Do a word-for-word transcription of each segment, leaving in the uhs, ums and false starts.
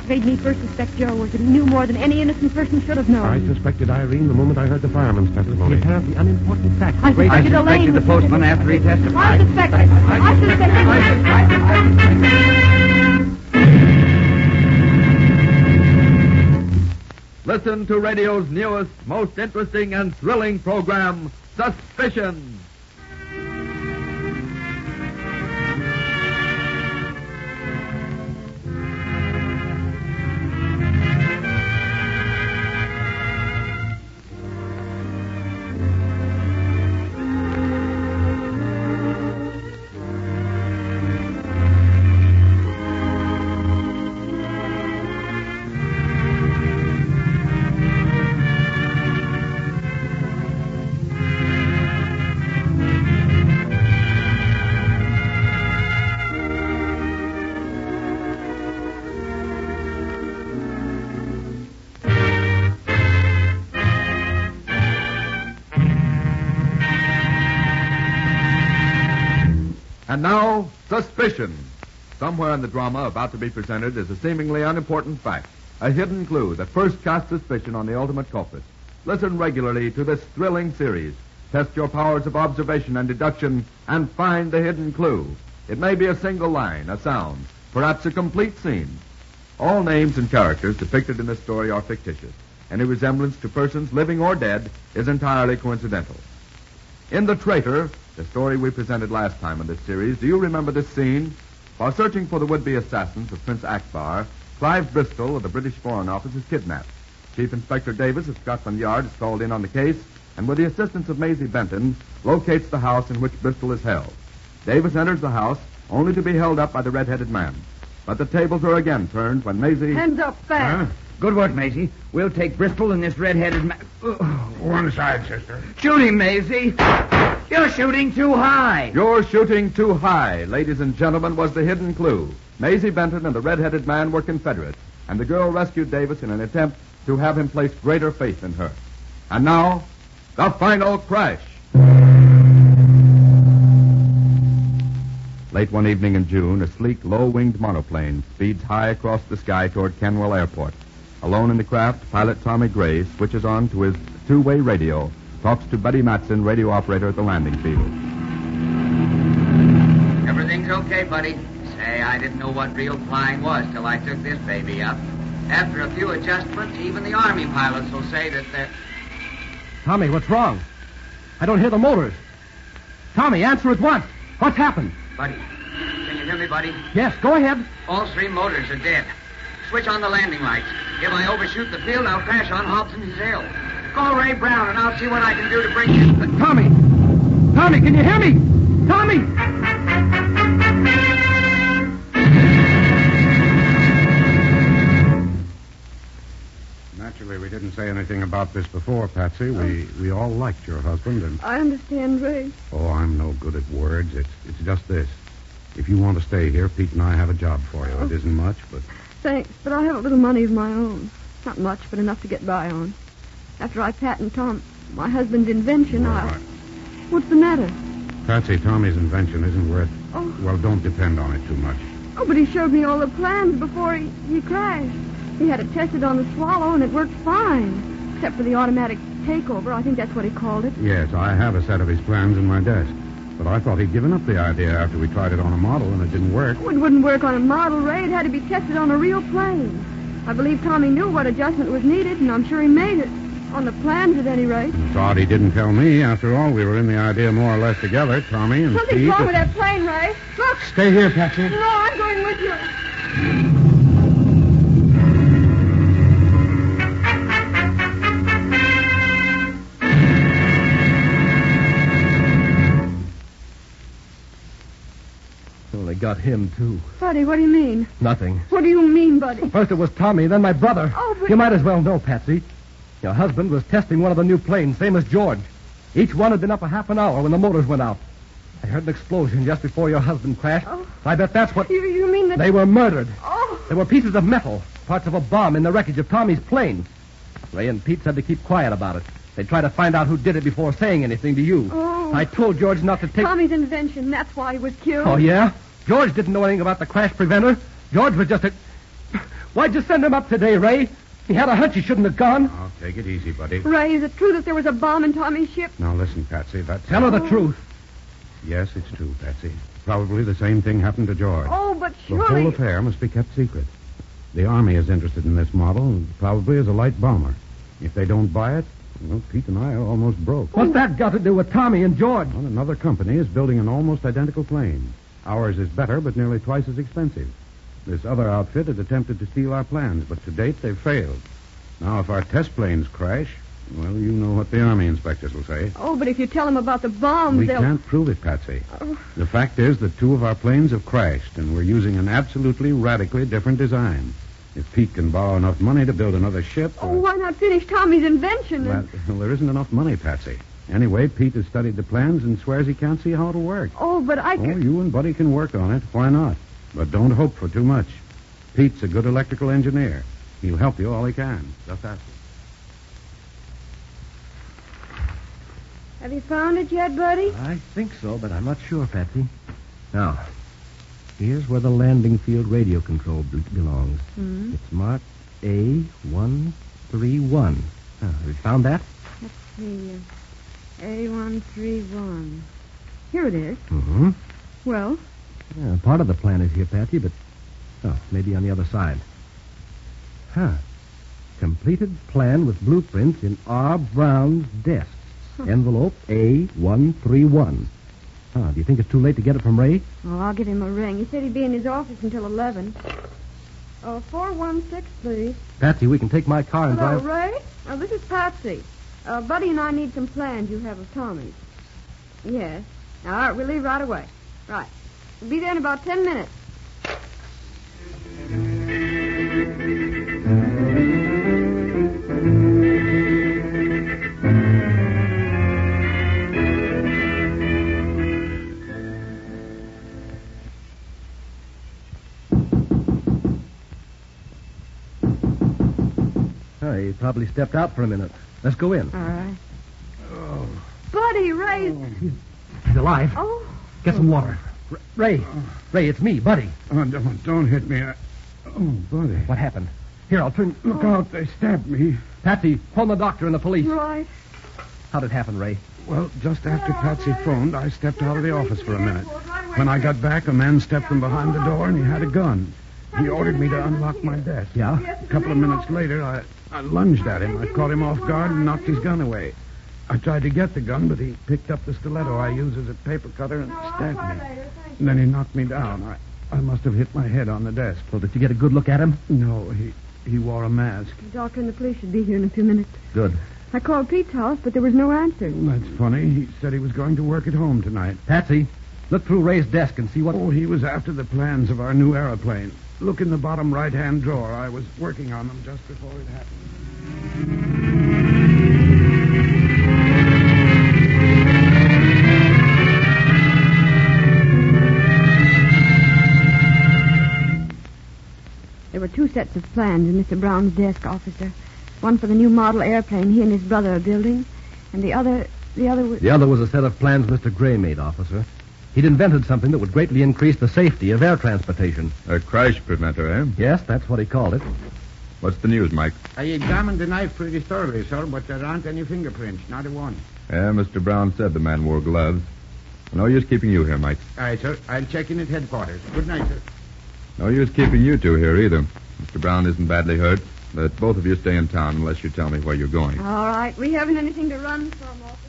what made me first suspect Joe was that he knew more than any innocent person should have known. I suspected Irene the moment I heard the fireman's testimony. You have the unimportant fact. I suspected, I suspected Elaine the postman after he testified. I suspected. I suspected. Listen to radio's newest, most interesting and thrilling program, Suspicion. And now, Suspicion. Somewhere in the drama about to be presented is a seemingly unimportant fact, a hidden clue that first casts suspicion on the ultimate culprit. Listen regularly to this thrilling series. Test your powers of observation and deduction and find the hidden clue. It may be a single line, a sound, perhaps a complete scene. All names and characters depicted in this story are fictitious. Any resemblance to persons living or dead is entirely coincidental. In The Traitor, the story we presented last time in this series, do you remember this scene? While searching for the would-be assassins of Prince Akbar, Clive Bristol of the British Foreign Office is kidnapped. Chief Inspector Davis of Scotland Yard is called in on the case, and with the assistance of Maisie Benton, locates the house in which Bristol is held. Davis enters the house, only to be held up by the red-headed man. But the tables are again turned when Maisie... Hands up, fast. Huh? Good work, Maisie. We'll take Bristol and this red-headed man... One side, sister. Shoot him, Maisie. You're shooting too high. You're shooting too high, ladies and gentlemen, was the hidden clue. Maisie Benton and the red-headed man were Confederates, and the girl rescued Davis in an attempt to have him place greater faith in her. And now, the final crash. Late one evening in June, a sleek, low-winged monoplane speeds high across the sky toward Kenwell Airport. Alone in the craft, pilot Tommy Gray switches on to his two-way radio, talks to Betty Matson, radio operator at the landing field. Everything's okay, buddy. Say, I didn't know what real flying was till I took this baby up. After a few adjustments, even the Army pilots will say that they're... Tommy, what's wrong? I don't hear the motors. Tommy, answer at once. What's happened? Buddy, can you hear me, buddy? Yes, go ahead. All three motors are dead. Switch on the landing lights. If I overshoot the field, I'll crash on Hobson's Hill. Call Ray Brown, and I'll see what I can do to bring you... Uh, Tommy! Tommy, can you hear me? Tommy! Naturally, we didn't say anything about this before, Patsy. We we all liked your husband, and... I understand, Ray. Oh, I'm no good at words. It's it's just this. If you want to stay here, Pete and I have a job for you. It isn't much, but... Thanks, but I have a little money of my own. Not much, but enough to get by on. After I patent Tom, my husband's invention, Well, I'll... I- What's the matter? Patsy, Tommy's invention isn't worth... Oh. Well, don't depend on it too much. Oh, but he showed me all the plans before he, he crashed. He had it tested on the Swallow, and it worked fine. Except for the automatic takeover. I think that's what he called it. Yes, I have a set of his plans in my desk. But I thought he'd given up the idea after we tried it on a model and it didn't work. Oh, it wouldn't work on a model, Ray. It had to be tested on a real plane. I believe Tommy knew what adjustment was needed, and I'm sure he made it. On the plans, at any rate. It's odd he didn't tell me. After all, we were in the idea more or less together, Tommy and Something's Pete. wrong with that plane, Ray. Look! Stay here, Patsy. No, I'm going with you. Well, they got him, too. Buddy, what do you mean? Nothing. What do you mean, Buddy? First it was Tommy, then my brother. Oh, but... You might as well know, Patsy. Your husband was testing one of the new planes, same as George. Each one had been up a half an hour when the motors went out. I heard an explosion just before your husband crashed. Oh. I bet that's what... You, you mean that... They were murdered. Oh. There were pieces of metal, parts of a bomb in the wreckage of Tommy's plane. Ray and Pete said to keep quiet about it. They'd try to find out who did it before saying anything to you. Oh. I told George not to take... Tommy's invention, that's why he was killed. Oh, yeah? George didn't know anything about the crash preventer. George was just a... Why'd you send him up today, Ray? He had a hunch he shouldn't have gone. Oh, take it easy, buddy. Ray, is it true that there was a bomb in Tommy's ship? Now, listen, Patsy, that's... Tell her the truth. Yes, it's true, Patsy. Probably the same thing happened to George. Oh, but The surely... whole affair must be kept secret. The Army is interested in this model, and probably as a light bomber. If they don't buy it, well, Pete and I are almost broke. What's that got to do with Tommy and George? Well, another company is building an almost identical plane. Ours is better, but nearly twice as expensive. This other outfit had attempted to steal our plans, but to date they've failed. Now, if our test planes crash, well, you know what the Army inspectors will say. Oh, but if you tell them about the bombs, We they'll... can't prove it, Patsy. Oh. The fact is that two of our planes have crashed, and we're using an absolutely radically different design. If Pete can borrow enough money to build another ship... Oh, uh, why not finish Tommy's invention? well, and- well, there isn't enough money, Patsy. Anyway, Pete has studied the plans and swears he can't see how it'll work. Oh, but I Oh, could... you and Buddy can work on it. Why not? But don't hope for too much. Pete's a good electrical engineer. He'll help you all he can. Just ask him. Have you found it yet, Buddy? I think so, but I'm not sure, Patsy. Now, here's where the landing field radio control be- belongs. Hmm. It's marked A one three one. Uh, have you found that? Let's see. Uh, A one three one. Here it is. Mm-hmm. Well, Yeah, part of the plan is here, Patsy, but... Oh, maybe on the other side. Huh. Completed plan with blueprints in R. Brown's desk. Envelope A one three one. Huh, do you think it's too late to get it from Ray? oh, I'll give him a ring. He said he'd be in his office until eleven. Oh, four one six, please. Patsy, we can take my car and Hello, drive... Ray? Oh, this is Patsy. Uh, Buddy and I need some plans you have of Tommy's. Yes. All right, we'll leave right away. Right. We'll be there in about ten minutes. Oh, he probably stepped out for a minute. Let's go in. All right. Buddy, Ray. He's alive. Oh. Get some water. R- Ray. Ray, it's me, Buddy. Oh, don't, don't hit me. I... Oh, Buddy. What happened? Here, I'll turn... Look out, they stabbed me. Patsy, phone the doctor and the police. Right. How'd it happen, Ray? Well, just after Patsy phoned, I stepped out of the office for a minute. When I got back, a man stepped from behind the door, and he had a gun. He ordered me to unlock my desk. Yeah? A couple of minutes later, I, I lunged at him. I caught him off guard and knocked his gun away. I tried to get the gun, but he picked up the stiletto I use as a paper cutter and stabbed me. And then he knocked me down. I, I must have hit my head on the desk. Well, did you get a good look at him? No, he, he wore a mask. The doctor and the police should be here in a few minutes. Good. I called Pete's house, but there was no answer. That's funny. He said he was going to work at home tonight. Patsy, look through Ray's desk and see what... Oh, he was after the plans of our new aeroplane. Look in the bottom right-hand drawer. I was working on them just before it happened. There were two sets of plans in Mister Brown's desk, officer. One for the new model airplane he and his brother are building, and the other, the other was... The other was a set of plans Mister Gray made, officer. He'd invented something that would greatly increase the safety of air transportation. A crash preventer, eh? Yes, that's what he called it. What's the news, Mike? I examined the knife pretty thoroughly, sir, but there aren't any fingerprints, not a one. Yeah, Mister Brown said the man wore gloves. No use keeping you here, Mike. All right, sir. I'll check in at headquarters. Good night, sir. No use keeping you two here either. Mister Brown isn't badly hurt. But both of you stay in town unless you tell me where you're going. All right. We haven't anything to run from, officer.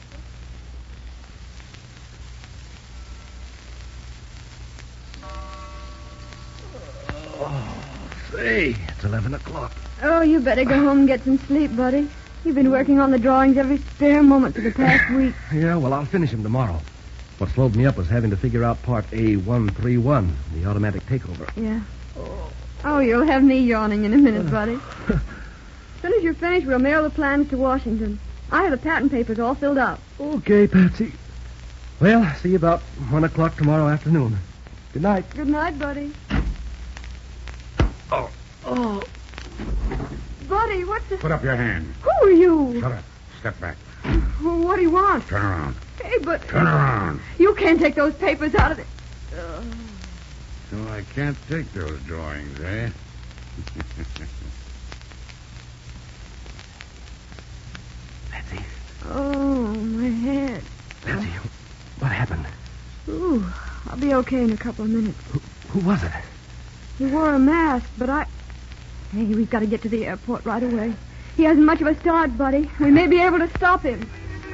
Say, it's eleven o'clock. Oh, you better go home and get some sleep, buddy. You've been working on the drawings every spare moment for the past week. Yeah, well, I'll finish him tomorrow. What slowed me up was having to figure out part A one three one, the automatic takeover. Yeah. Oh, you'll have me yawning in a minute, buddy. As soon as you're finished, we'll mail the plans to Washington. I have the patent papers all filled out. Okay, Patsy. Well, see you about one o'clock tomorrow afternoon. Good night. Good night, buddy. Oh, oh. Buddy, what's the... Put up your hand. Who are you? Shut up. Step back. What do you want? Turn around. Hey, but... Turn around. You can't take those papers out of it. So I can't take those drawings, eh? Patsy, Oh, my head. Patsy, what happened? Ooh, I'll be okay in a couple of minutes. Who, who was it? He wore a mask, but I... Hey, we've got to get to the airport right away. He hasn't much of a start, buddy. We may be able to stop him.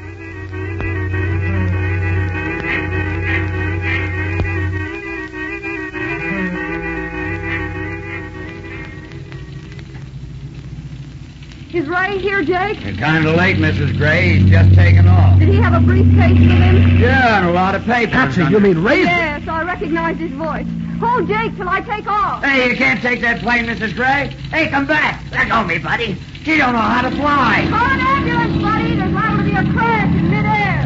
Is Ray here, Jake? You're kind of late, Missus Gray. He's just taken off. Did he have a briefcase with him? Yeah, and a lot of papers. Patsy, you mean Ray? Yes, I recognized his voice. Hold Jake till I take off. Hey, you can't take that plane, Missus Gray. Hey, come back. Let go of me, buddy. You don't know how to fly. Call an ambulance, buddy. There's liable to be a crash in midair.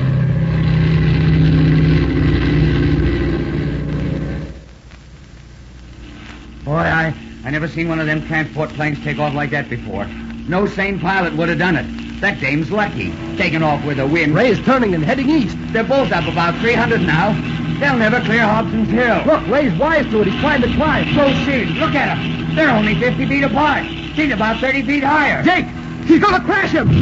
Boy, I, I never seen one of them transport planes take off like that before. No sane pilot would have done it. That dame's lucky, taking off with the wind. Ray's turning and heading east. They're both up about three hundred now. They'll never clear Hobson's Hill. Look, Ray's wise to it. He's trying to climb. Proceed. Look at them. They're only fifty feet apart. She's about thirty feet higher. Jake, he's going to crash him.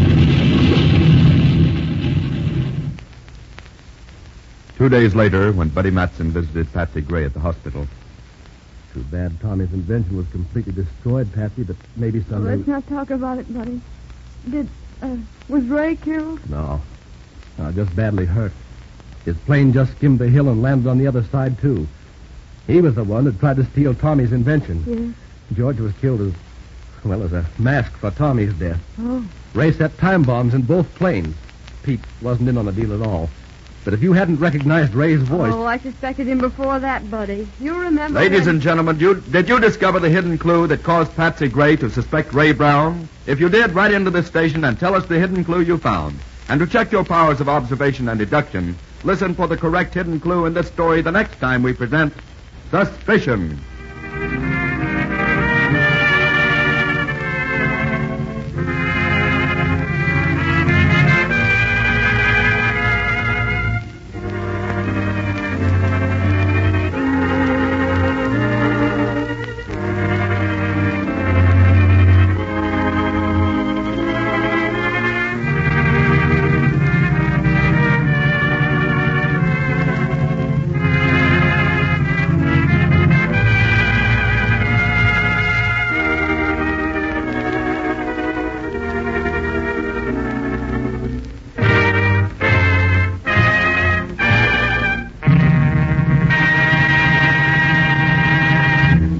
Two days later, when Buddy Matson visited Patsy Gray at the hospital. Too bad Tommy's invention was completely destroyed, Patsy, but maybe Well, someday... let's not talk about it, buddy. Did, uh, was Ray killed? No. No, just badly hurt. His plane just skimmed the hill and landed on the other side, too. He was the one that tried to steal Tommy's invention. Yes. George was killed as, well, as a mask for Tommy's death. Oh. Ray set time bombs in both planes. Pete wasn't in on the deal at all. But if you hadn't recognized Ray's voice... Oh, I suspected him before that, buddy. You remember... Ladies when- and gentlemen, you, did you discover the hidden clue that caused Patsy Gray to suspect Ray Brown? If you did, write into this station and tell us the hidden clue you found. And to check your powers of observation and deduction, listen for the correct hidden clue in this story the next time we present Suspicion.